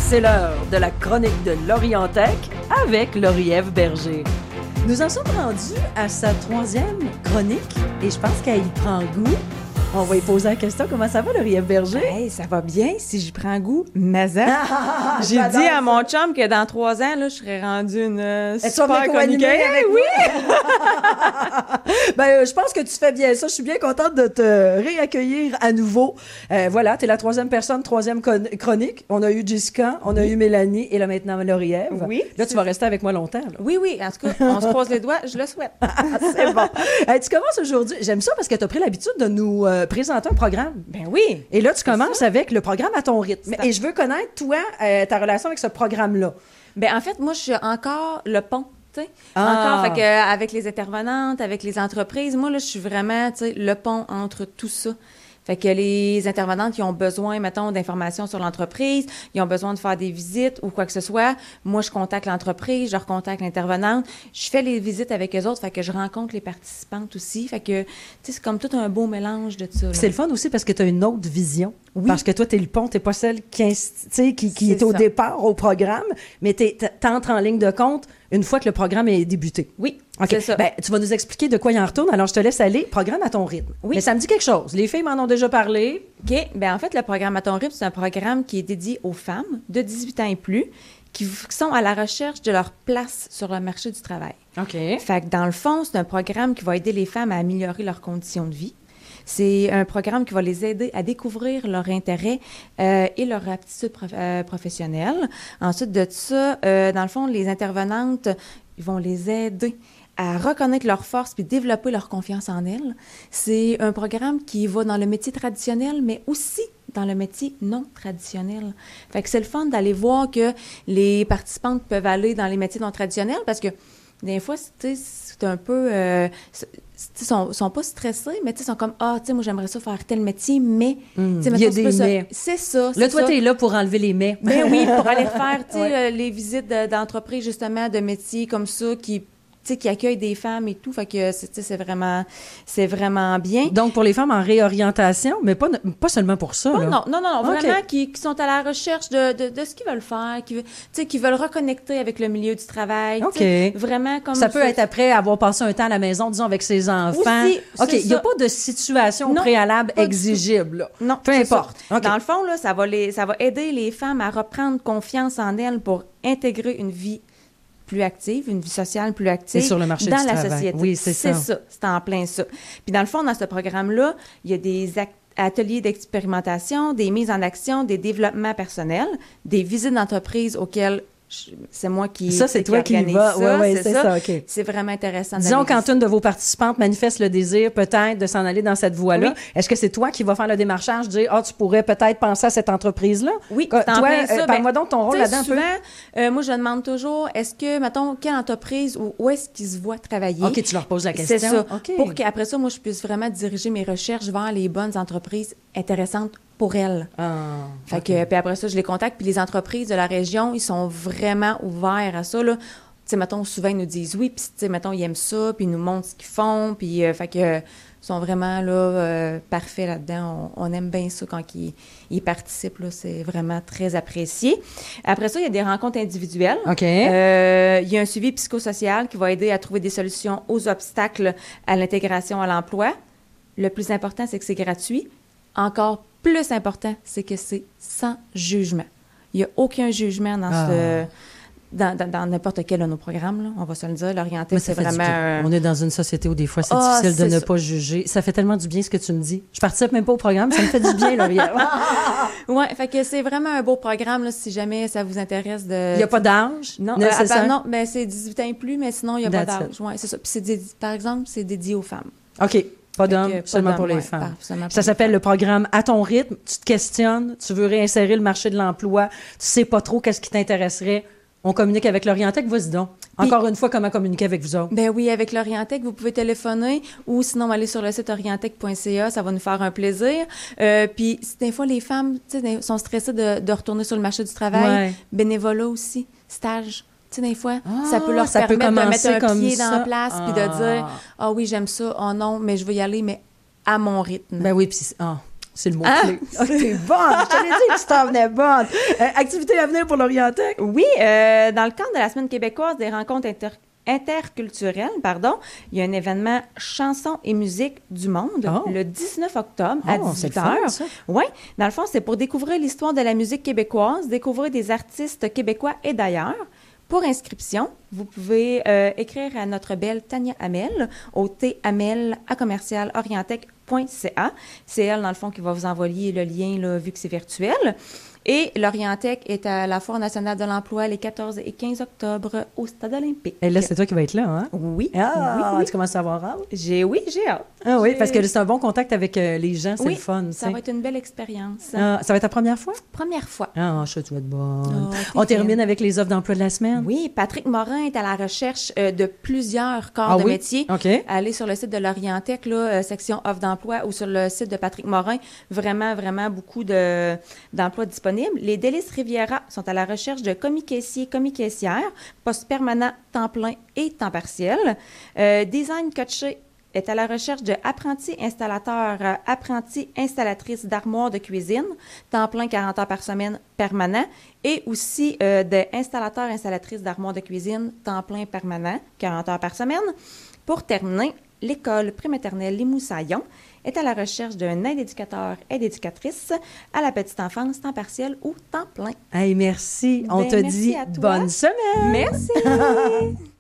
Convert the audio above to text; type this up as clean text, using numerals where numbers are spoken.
C'est l'heure de la chronique de Lorientech avec Lauriève Berger. Nous en sommes rendus à sa 3e chronique et je pense qu'elle y prend goût. On va y poser la question. Comment ça va, Lauriève Berger? Hey, ça va bien si j'y prends goût. Mais j'ai j'adore dit à ça. mon chum que dans 3 ans, là, je serais rendue une Tu vas venir super co-animer chroniqueuse. avec Oui! Je pense que tu fais bien ça. Je suis bien contente de te réaccueillir à nouveau. Voilà, tu es la 3e personne, 3e chronique. On a eu Jessica, on a eu Mélanie et là maintenant Lauriève. Oui. Là, tu vas rester avec moi longtemps. Là. Oui, en tout cas, on se croise les doigts, je le souhaite. C'est bon. Hey, tu commences aujourd'hui. J'aime ça parce que tu as pris l'habitude de nous présenter un programme. Ben oui! Et là, tu commences avec le programme à ton rythme. C'est Et je veux connaître, toi, ta relation avec ce programme-là. Ben en fait, moi, je suis encore le pont. Tu sais. Ah. Encore, fait que, avec les intervenantes, avec les entreprises, moi, là, je suis vraiment, tu sais, le pont entre tout ça. Fait que les intervenantes qui ont besoin, mettons, d'informations sur l'entreprise, ils ont besoin de faire des visites ou quoi que ce soit. Moi, je contacte l'entreprise, je recontacte l'intervenante. Je fais les visites avec eux autres, fait que je rencontre les participantes aussi. Fait que, tu sais, c'est comme tout un beau mélange de ça. Là. C'est le fun aussi parce que tu as une autre vision. Oui. Parce que toi, tu es le pont, tu n'es pas celle qui est au ça. départ au programme, mais tu entres en ligne de compte une fois que le programme est débuté. Oui, OK. c'est ça. Ben, tu vas nous expliquer de quoi il en retourne. Alors, je te laisse aller. Programme à ton rythme. Oui. Mais ça me dit quelque chose. Les filles m'en ont déjà parlé. OK. Ben en fait, le programme à ton rythme, c'est un programme qui est dédié aux femmes de 18 ans et plus qui sont à la recherche de leur place sur le marché du travail. OK. Fait que dans le fond, c'est un programme qui va aider les femmes à améliorer leurs conditions de vie. C'est un programme qui va les aider à découvrir leur intérêt et leur aptitude professionnelle. Ensuite de ça, dans le fond, les intervenantes, ils vont les aider à reconnaître leurs forces puis développer leur confiance en elles. C'est un programme qui va dans le métier traditionnel, mais aussi dans le métier non traditionnel. Fait que c'est le fun d'aller voir que les participantes peuvent aller dans les métiers non traditionnels parce que des fois, c'est un peu... ils sont pas stressés, mais ils sont comme « Ah, tu sais, moi, j'aimerais ça faire tel métier, mais... Il y a des mais. C'est ça, Là, toi, tu es là pour enlever les mais. Ben oui, pour aller faire, tu sais, Ouais. les visites d'entreprises, justement, de métiers comme ça, qui accueillent des femmes et tout. Fait que, c'est vraiment bien. Donc, pour les femmes en réorientation, mais pas seulement pour ça. Oh, là. non, OK. vraiment, qui sont à la recherche de ce qu'ils veulent faire, qui veulent reconnecter avec le milieu du travail. OK. Tu sais, vraiment comme Ça peut être après avoir passé un temps à la maison, disons, avec ses enfants. Aussi, OK, c'est il n'y a ça. pas de situation Non, préalable pas du exigible. Là. Non, Peu c'est importe. ça. OK. Dans le fond, là, ça va aider les femmes à reprendre confiance en elles pour intégrer une vie plus active, une vie sociale plus active Et sur le marché dans du la travail. société. Oui, c'est ça. C'est en plein ça. Puis dans le fond, dans ce programme-là, il y a des ateliers d'expérimentation, des mises en action, des développements personnels, des visites d'entreprise auxquelles c'est moi qui Ça, c'est toi qui y organise vas. ça, Oui, c'est ça. OK. C'est vraiment intéressant. Disons, d'aller quand visiter. une de vos participantes manifeste le désir, peut-être, de s'en aller dans cette voie-là, Oui. est-ce que c'est toi qui vas faire le démarchage, dire, tu pourrais peut-être penser à cette entreprise-là? Oui, Toi, c'est en plein ça. parle-moi donc ton rôle tu sais, là-dedans un peu. souvent, moi, je demande toujours, est-ce que, mettons, quelle entreprise ou où est-ce qu'ils se voient travailler? OK, tu leur poses la question. C'est ça. OK. Pour qu'après ça, moi, je puisse vraiment diriger mes recherches vers les bonnes entreprises intéressantes pour elles. Ah, Fait OK. que, puis après ça, je les contacte. Puis les entreprises de la région, ils sont vraiment ouverts à ça, là. Tu sais, mettons, souvent, ils nous disent oui, puis, tu sais, mettons, ils aiment ça, puis ils nous montrent ce qu'ils font, puis, fait que, ils sont vraiment, là, parfaits là-dedans. On aime bien ça quand ils participent, là. C'est vraiment très apprécié. Après ça, il y a des rencontres individuelles. OK. Il y a un suivi psychosocial qui va aider à trouver des solutions aux obstacles à l'intégration à l'emploi. Le plus important, c'est que c'est gratuit. Encore plus important, c'est que c'est sans jugement. Il n'y a aucun jugement dans n'importe quel de nos programmes, là, on va se le dire. L'orienté, Moi, ça c'est fait du vraiment... bien. On est dans une société où des fois, c'est Ah, difficile de c'est ne ça. pas juger. Ça fait tellement du bien ce que tu me dis. Je participe même pas au programme, ça me fait du bien, Lauriève. Oui, fait que c'est vraiment un beau programme, là, si jamais ça vous intéresse de... Il n'y a pas d'âge Non, nécessaire? non, ben c'est 18 ans et plus, mais sinon, il n'y a pas That's d'âge. Ouais, c'est ça. Puis par exemple, c'est dédié aux femmes. OK. Pas d'hommes, Fait que seulement pas pour d'hommes, les ouais, femmes. seulement pour Ça les s'appelle le programme À ton rythme. Tu te questionnes, tu veux réinsérer le marché de l'emploi, tu sais pas trop qu'est-ce qui t'intéresserait. On communique avec Lorientech, vas-y donc. Puis- Encore une fois, comment communiquer avec vous autres? Ben oui, avec l'Orientech, vous pouvez téléphoner ou sinon aller sur le site orientech.ca, ça va nous faire un plaisir. Puis des fois, les femmes sont stressées de retourner sur le marché du travail. Ouais. Bénévolat aussi, stage. Tu sais, des fois, Ah, ça peut leur ça peut permettre de commencer mettre un comme pied ça. dans la place puis de Ah. dire « Ah oui, j'aime ça. Oh non, mais je veux y aller, mais à mon rythme. » Ben oui, puis C'est le mot-clé. Ah, t'es bonne! Je te l'ai dit que tu t'en venais bonne! Activité à venir pour l'Orientec? Oui, dans le cadre de la Semaine québécoise des rencontres interculturelles, il y a un événement Chansons et musique du monde le 19 octobre à 18h. Oui, dans le fond, c'est pour découvrir l'histoire de la musique québécoise, découvrir des artistes québécois et d'ailleurs. Pour inscription, vous pouvez écrire à notre belle Tania Hamel au tamel@orientec.ca. C'est elle, dans le fond, qui va vous envoyer le lien, là, vu que c'est virtuel. Et l'Orientec est à la Foire nationale de l'emploi les 14 et 15 octobre au Stade olympique. Et là, c'est toi qui vas être là, hein? Oui. Oui. Tu commences à avoir hâte? J'ai hâte. Ah oui, parce que c'est un bon contact avec les gens, c'est le fun. Ça va être une belle expérience. Ça va être ta première fois? Première fois. Ah, je te souhaite bonne. On termine avec les offres d'emploi de la semaine? Oui, Patrick Morin est à la recherche de plusieurs corps de métier. OK. Allez sur le site de l'Orientec, là, section offres d'emploi, ou sur le site de Patrick Morin. Vraiment, vraiment beaucoup d'emplois disponibles. Les Délices Riviera sont à la recherche de commis caissiers, commis caissières, poste permanent, temps plein et temps partiel. Design Coaché est à la recherche de apprentis installateurs, apprentis installatrices d'armoires de cuisine, temps plein 40 heures par semaine permanent, et aussi d'installateurs, installatrices d'armoires de cuisine, temps plein permanent, 40 heures par semaine. Pour terminer, l'école prématernelle Les Moussaillons est à la recherche d'un aide-éducateur, aide-éducatrice à la petite enfance, temps partiel ou temps plein. Hey, merci. On te dit merci à toi. bonne semaine. Merci.